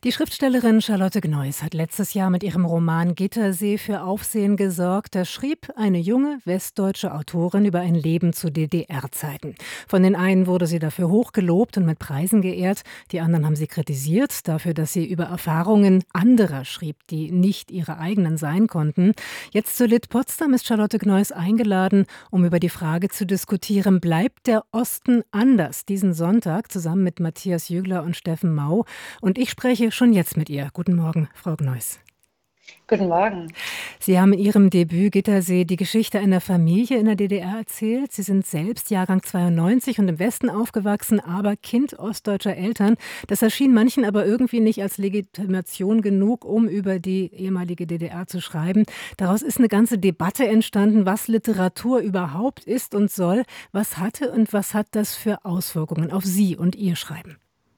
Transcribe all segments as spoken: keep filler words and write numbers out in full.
Die Schriftstellerin Charlotte Gneuss hat letztes Jahr mit ihrem Roman Gittersee für Aufsehen gesorgt. Da schrieb eine junge westdeutsche Autorin über ein Leben zu D D R-Zeiten. Von den einen wurde sie dafür hochgelobt und mit Preisen geehrt, die anderen haben sie kritisiert dafür, dass sie über Erfahrungen anderer schrieb, die nicht ihre eigenen sein konnten. Jetzt zur Lit Potsdam ist Charlotte Gneuss eingeladen, um über die Frage zu diskutieren, bleibt der Osten anders? Diesen Sonntag zusammen mit Matthias Jügler und Steffen Mau. Und ich spreche schon jetzt mit ihr. Guten Morgen, Frau Gneuss. Guten Morgen. Sie haben in Ihrem Debüt Gittersee die Geschichte einer Familie in der D D R erzählt. Sie sind selbst Jahrgang zweiundneunzig und im Westen aufgewachsen, aber Kind ostdeutscher Eltern. Das erschien manchen aber irgendwie nicht als Legitimation genug, um über die ehemalige D D R zu schreiben. Daraus ist eine ganze Debatte entstanden, was Literatur überhaupt ist und soll. Was hatte und was hat das für Auswirkungen auf Sie und Ihr Schreiben?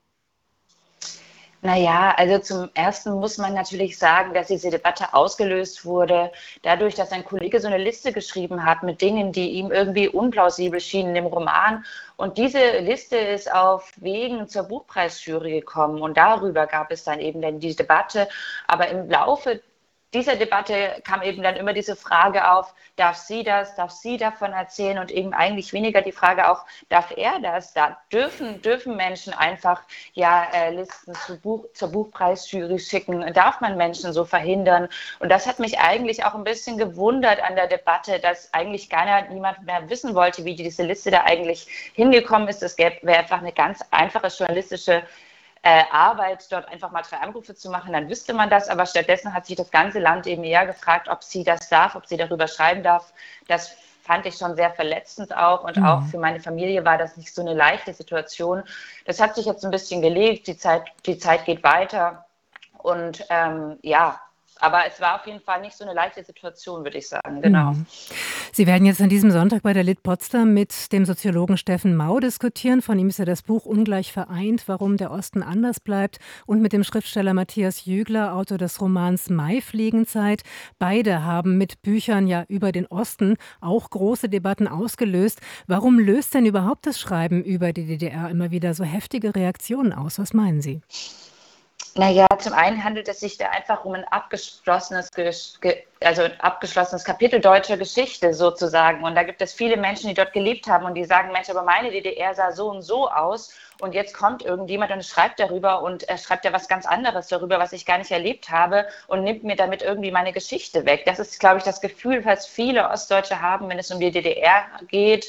Naja, also zum Ersten muss man natürlich sagen, dass diese Debatte ausgelöst wurde, dadurch, dass ein Kollege so eine Liste geschrieben hat mit Dingen, die ihm irgendwie unplausibel schienen im Roman. Und diese Liste ist auf Wegen zur Buchpreisjury gekommen und darüber gab es dann eben dann die Debatte. Aber im Laufe dieser Debatte kam eben dann immer diese Frage auf, darf sie das, darf sie davon erzählen und eben eigentlich weniger die Frage auch, darf er das? Da dürfen, dürfen Menschen einfach ja äh, Listen zu Buch, zur Buchpreisjury schicken, darf man Menschen so verhindern? Und das hat mich eigentlich auch ein bisschen gewundert an der Debatte, dass eigentlich keiner, niemand mehr wissen wollte, wie diese Liste da eigentlich hingekommen ist. Es wäre einfach eine ganz einfache journalistische Äh, Arbeit, dort einfach mal drei Anrufe zu machen, dann wüsste man das. Aber stattdessen hat sich das ganze Land eben eher gefragt, ob sie das darf, ob sie darüber schreiben darf. Das fand ich schon sehr verletzend auch. Und auch Mhm. für meine Familie war das nicht so eine leichte Situation. Das hat sich jetzt ein bisschen gelegt. Die Zeit, die Zeit geht weiter. Und ähm, ja, aber es war auf jeden Fall nicht so eine leichte Situation, würde ich sagen. Genau. Mhm. Sie werden jetzt an diesem Sonntag bei der Lit Potsdam mit dem Soziologen Steffen Mau diskutieren. Von ihm ist ja das Buch Ungleich vereint, warum der Osten anders bleibt. Und mit dem Schriftsteller Matthias Jügler, Autor des Romans Maifliegenzeit. Beide haben mit Büchern ja über den Osten auch große Debatten ausgelöst. Warum löst denn überhaupt das Schreiben über die D D R immer wieder so heftige Reaktionen aus? Was meinen Sie? Naja, zum einen handelt es sich da einfach um ein abgeschlossenes, also ein abgeschlossenes Kapitel deutscher Geschichte sozusagen. Und da gibt es viele Menschen, die dort gelebt haben und die sagen, Mensch, aber meine D D R sah so und so aus. Und jetzt kommt irgendjemand und schreibt darüber und er schreibt ja was ganz anderes darüber, was ich gar nicht erlebt habe und nimmt mir damit irgendwie meine Geschichte weg. Das ist, glaube ich, das Gefühl, was viele Ostdeutsche haben, wenn es um die D D R geht.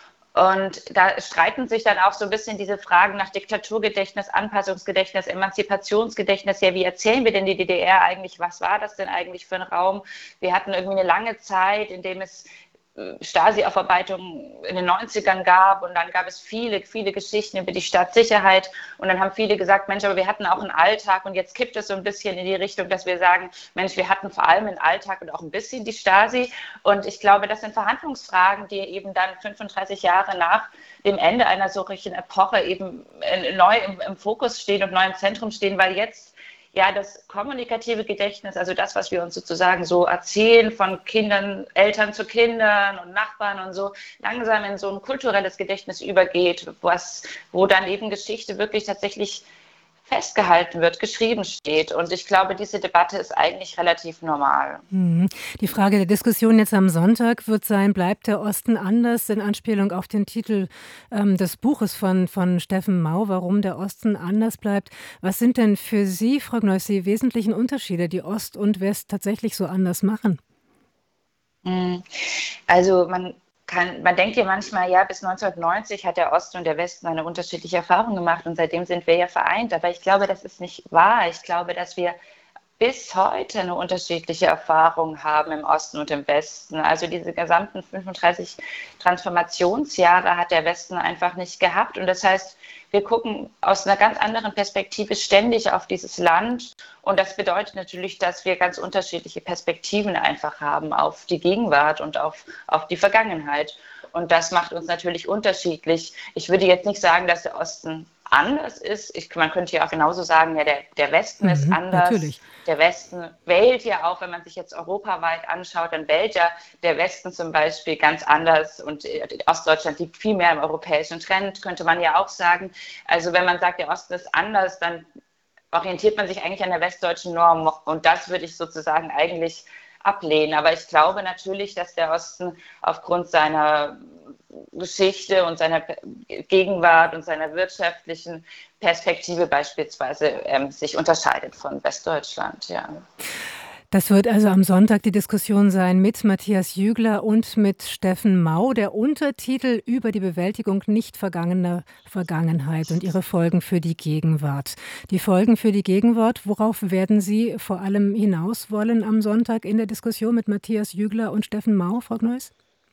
Und da streiten sich dann auch so ein bisschen diese Fragen nach Diktaturgedächtnis, Anpassungsgedächtnis, Emanzipationsgedächtnis. Ja, wie erzählen wir denn die D D R eigentlich? Was war das denn eigentlich für ein Raum? Wir hatten irgendwie eine lange Zeit, in dem es Stasi-Aufarbeitung in den neunzigern gab und dann gab es viele, viele Geschichten über die Staatssicherheit und dann haben viele gesagt, Mensch, aber wir hatten auch einen Alltag und jetzt kippt es so ein bisschen in die Richtung, dass wir sagen, Mensch, wir hatten vor allem einen Alltag und auch ein bisschen die Stasi und ich glaube, das sind Verhandlungsfragen, die eben dann fünfunddreißig Jahre nach dem Ende einer solchen Epoche eben neu im, im Fokus stehen und neu im Zentrum stehen, weil jetzt ja, das kommunikative Gedächtnis, also das, was wir uns sozusagen so erzählen von Kindern, Eltern zu Kindern und Nachbarn und so, langsam in so ein kulturelles Gedächtnis übergeht, was, wo dann eben Geschichte wirklich tatsächlich festgehalten wird, geschrieben steht. Und ich glaube, diese Debatte ist eigentlich relativ normal. Mhm. Die Frage der Diskussion jetzt am Sonntag wird sein, bleibt der Osten anders, in Anspielung auf den Titel ähm, des Buches von, von Steffen Mau, warum der Osten anders bleibt. Was sind denn für Sie, Frau Gneuss, die wesentlichen Unterschiede, die Ost und West tatsächlich so anders machen? Also man kann, man denkt ja manchmal, ja, bis neunzehnhundertneunzig hat der Osten und der Westen eine unterschiedliche Erfahrung gemacht und seitdem sind wir ja vereint. Aber ich glaube, das ist nicht wahr. Ich glaube, dass wir bis heute eine unterschiedliche Erfahrung haben im Osten und im Westen. Also diese gesamten fünfunddreißig Transformationsjahre hat der Westen einfach nicht gehabt. Und das heißt, wir gucken aus einer ganz anderen Perspektive ständig auf dieses Land. Und das bedeutet natürlich, dass wir ganz unterschiedliche Perspektiven einfach haben auf die Gegenwart und auf, auf die Vergangenheit. Und das macht uns natürlich unterschiedlich. Ich würde jetzt nicht sagen, dass der Osten anders ist. Ich, man könnte ja auch genauso sagen, ja, der, der Westen ist Mhm, anders. natürlich. Der Westen wählt ja auch, wenn man sich jetzt europaweit anschaut, dann wählt ja der Westen zum Beispiel ganz anders und Ostdeutschland liegt viel mehr im europäischen Trend, könnte man ja auch sagen. Also wenn man sagt, der Osten ist anders, dann orientiert man sich eigentlich an der westdeutschen Norm. Und das würde ich sozusagen eigentlich ablehnen. Aber ich glaube natürlich, dass der Osten aufgrund seiner Geschichte und seiner Gegenwart und seiner wirtschaftlichen Perspektive beispielsweise ähm, sich unterscheidet von Westdeutschland, ja. Das wird also am Sonntag die Diskussion sein mit Matthias Jügler und mit Steffen Mau. Der Untertitel über die Bewältigung nicht vergangener Vergangenheit und ihre Folgen für die Gegenwart. Die Folgen für die Gegenwart, worauf werden Sie vor allem hinaus wollen am Sonntag in der Diskussion mit Matthias Jügler und Steffen Mau, Frau Gneuss?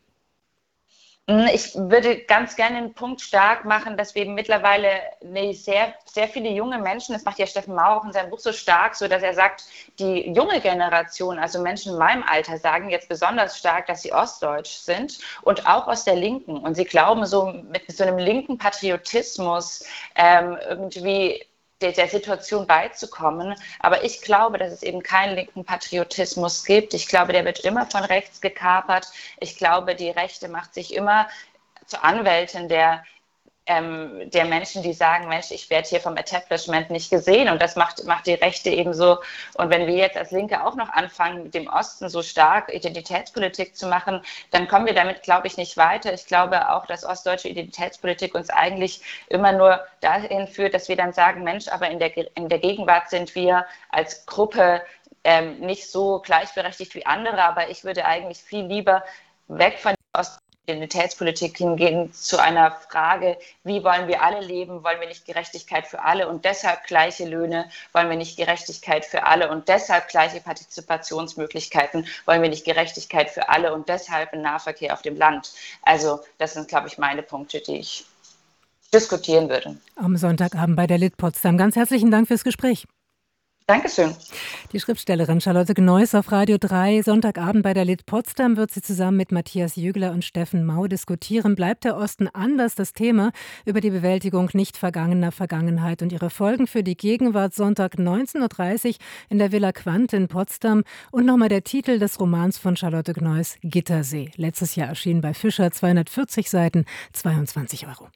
Ich würde ganz gerne den Punkt stark machen, dass wir mittlerweile eine sehr, sehr viele junge Menschen, das macht ja Steffen Mau auch in seinem Buch so stark, so dass er sagt, die junge Generation, also Menschen in meinem Alter, sagen jetzt besonders stark, dass sie ostdeutsch sind und auch aus der Linken. Und sie glauben so mit so einem linken Patriotismus ähm, irgendwie der, der Situation beizukommen. Aber ich glaube, dass es eben keinen linken Patriotismus gibt. Ich glaube, der wird immer von rechts gekapert. Ich glaube, die Rechte macht sich immer zur Anwältin der, ähm, der Menschen, die sagen, Mensch, ich werde hier vom Establishment nicht gesehen. Und das macht, macht die Rechte eben so. Und wenn wir jetzt als Linke auch noch anfangen, mit dem Osten so stark Identitätspolitik zu machen, dann kommen wir damit, glaube ich, nicht weiter. Ich glaube auch, dass ostdeutsche Identitätspolitik uns eigentlich immer nur dahin führt, dass wir dann sagen, Mensch, aber in der, in der Gegenwart sind wir als Gruppe ähm, nicht so gleichberechtigt wie andere. Aber ich würde eigentlich viel lieber weg von der Ost Identitätspolitik hingehen zu einer Frage, wie wollen wir alle leben, wollen wir nicht Gerechtigkeit für alle und deshalb gleiche Löhne, wollen wir nicht Gerechtigkeit für alle und deshalb gleiche Partizipationsmöglichkeiten, wollen wir nicht Gerechtigkeit für alle und deshalb einen Nahverkehr auf dem Land. Also das sind, glaube ich, meine Punkte, die ich diskutieren würde. Am Sonntagabend bei der Lit Potsdam. Ganz herzlichen Dank fürs Gespräch. Dankeschön. Die Schriftstellerin Charlotte Gneuss auf Radio drei. Sonntagabend bei der Lit Potsdam wird sie zusammen mit Matthias Jügler und Steffen Mau diskutieren. Bleibt der Osten anders? Das Thema über die Bewältigung nicht vergangener Vergangenheit und ihre Folgen für die Gegenwart. Sonntag neunzehn Uhr dreißig in der Villa Quandt in Potsdam. Und nochmal der Titel des Romans von Charlotte Gneuss, Gittersee. Letztes Jahr erschienen bei Fischer, zweihundertvierzig Seiten, zweiundzwanzig Euro.